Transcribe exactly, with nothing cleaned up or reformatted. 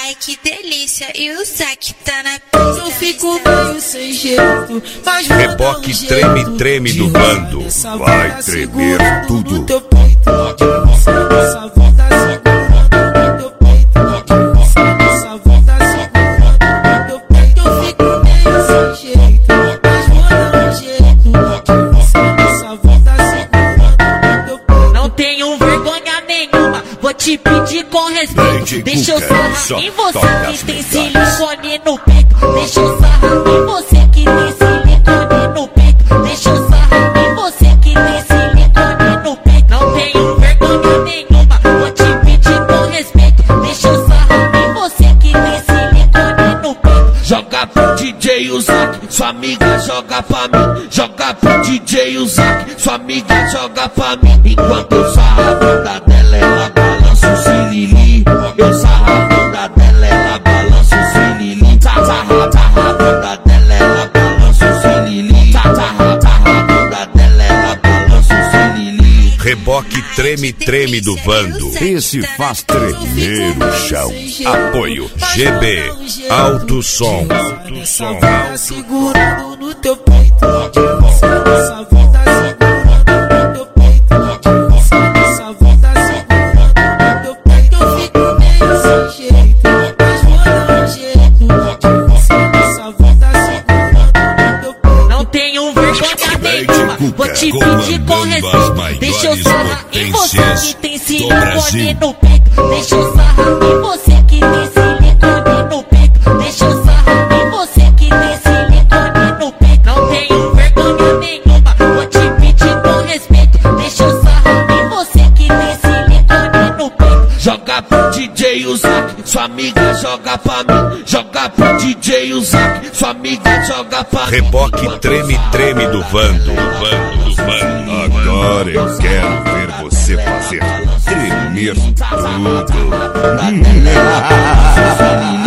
Ai que delícia, e o saque tá na pista. Eu fico meio sem jeito, mas vou reboque dar um treme, jeito treme de do rolar bando. nessa Vai volta tremer segurando tudo. no teu peito. Essa volta segurando no teu peito. Essa volta segurando no teu peito. Eu fico meio sem jeito, mas vou dar um jeito. Essa volta segurando no teu peito. Não tenho vergonha nenhuma, vou te pedir com respeito. Deixa eu sarrar em você que tem silicone no peito. Deixa eu sarrar em você que tem silicone no peito. Deixa eu sarrar em você que tem silicone no peito. Não tenho vergonha nenhuma, vou te pedir com respeito. Deixa eu sarrar em você que tem silicone no peito. Joga pro D J o Zac, sua amiga joga pra mim. Joga pro D J o Zac, sua amiga joga pra mim. Enquanto eu sarro a bunda dela, ela balança o sirili. Eu sarro a bunda dela, ela balança o sirili. Sarra, sarra a bunda dela, ela balança o sirili. Sarra, sarra a bunda dela, ela balança o sirili. Reboque treme, treme do bando. Esse faz tremer o chão. Apoio G B, alto som. Alto som, alto Segurando no teu peito. Essa volta segurando no teu peito. Essa volta segurando no teu peito. Eu fico meio sem jeito, mas vou dar um jeito. Essa volta segurando no teu peito. Não tenho vergonha nenhuma, vou te pedir com respeito. Deixa eu sarrar em você que tem silicone no peito. Deixa eu sarrar em você que tem silicone no peito. Deixa eu sarrar em você que tem silicone no peito. Não tenho vergonha nenhuma, vou te pedir com respeito. Deixa eu sarrar em você que tem silicone no peito. Joga pro D J o Zac, sua amiga joga pra mim. Joga pro D J o Zac, sua amiga joga pra mim. reboque treme, treme do bando. Bando do bando. Agora eu quero ver você fazer tremer tudo.